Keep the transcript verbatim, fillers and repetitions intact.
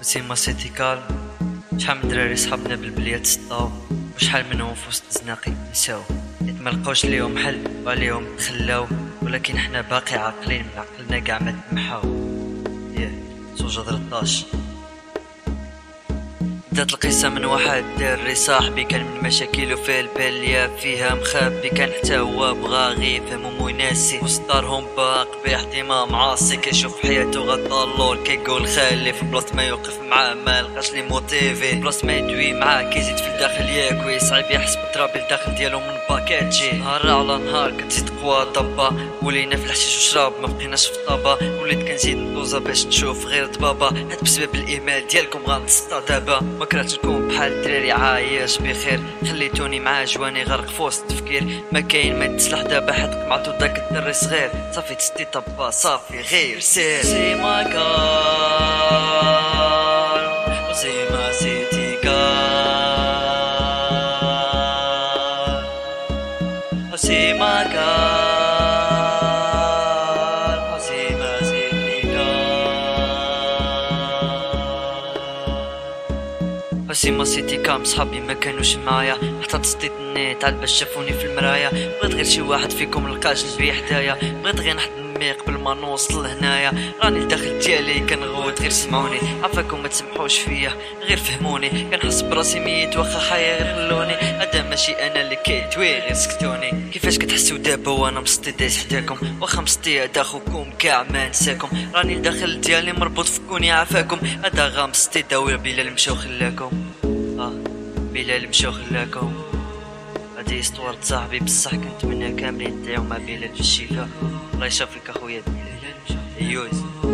سيما سيتي كالم. شحال من دراري صحابنا بالبليات سطاو وشحال منهم في وسط الزناقي نساو، حيت ملقاوش ليهم حل وعليهم تخلاو، ولكن حنا باقي عاقلين من عقلنا كاع ما تمحاو. ياه زوج ثلاطاش. بدات القصة من واحد دري صاحبي كان من مشاكل في البلية فيها مخبي، كان حتى هو بغا غير يفهم ويناسي وسط دارهم باق بيح ديما معاصي، كيشوف حياته غطالور كيقول خالي في بلاصة ما يوقف معاه ما لقاش لي موتيفي، بلاصة ما يدوي معاه كيزيد في الداخل ياكوي صعيب يحسب التراب الداخل ديالو من باكاتشي. نهار على نهار كتزيد قوى طبا ولينا في الحشيش وشراب ما بقيناش في الطابا، وليت كنزيد ندوزا باش نشوف غير طبابا، هاد بسبب الايميل ديالكم غنسطا دابا. ما كرهتش نكون بحال الدراري عايش بخير، خليتوني مع جواني غرق في وسط التفكير، ما كاين ما يتصلح دابا حد قمعتو داك الدري صغير، صافي تسدي طبا صافي غير سير. سي ما كار سي ما سيتي كار سي ما كار سي ما سيتي كار سيما سيتي كام. صحابي ما كانوش معايا حتى تسطيت النيت عاد باش شافوني في المرايا، بغيت غير شي واحد فيكم لقى جنبي حدايا، بغيت غير نحط مي قبل ما نوصل لهنايا، راني الداخل ديالي كنغوت غير سمعوني، عفاكم ما تسمحوش فيا غير فهموني، كنحس براسي ميت واخا حيا غير خلوني، هذا ماشي انا اللي كيدوي غير سكتوني. كيفاش كتحسوا دابا وانا مسطي دايز حداكم، واخا مسطي هدا خوكم كاع ما نساكم، راني الداخل ديالي مربوط فكوني عافاكم، هدا غا مسطي داوي بلال مشاو خلاكم، اه بلال مشاو خلاكم. هادي اسطوار صاحبي بصح كنتمنى كاملين ندعيو مع بلال في الشفاء. الله يشافيك اخويا بلال. يوز